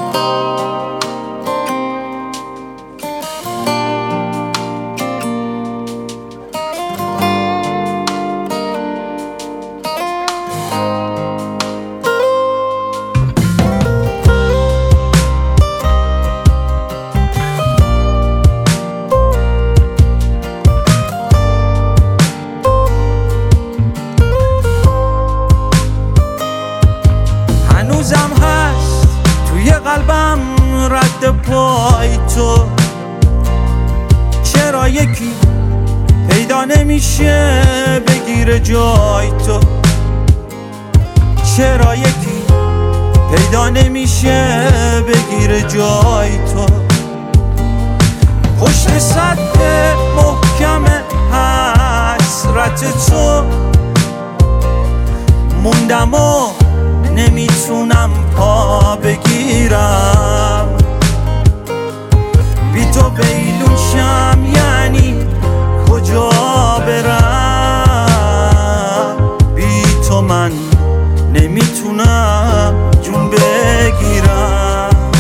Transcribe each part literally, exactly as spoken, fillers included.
هنوزم هست توی قلبم رد پای تو، چرا یکی پیدا نمیشه بگیره جای تو، چرا یکی پیدا نمیشه بگیره جای تو. پشت سد محکم حسرت تو موندم و نمیتونم پا بگیرم، بی تو بیلون شم یعنی کجا برم، بی تو من نمیتونم جون بگیرم.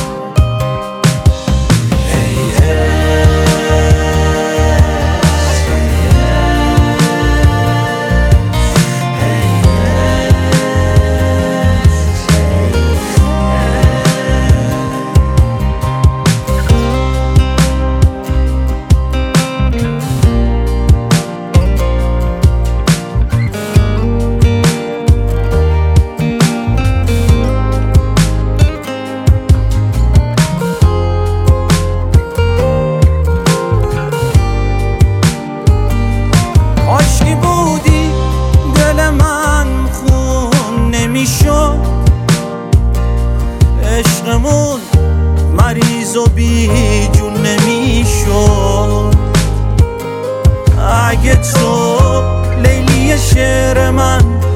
عشقمون مریض و بی جون نمیشد اگه تو لیلی شعر من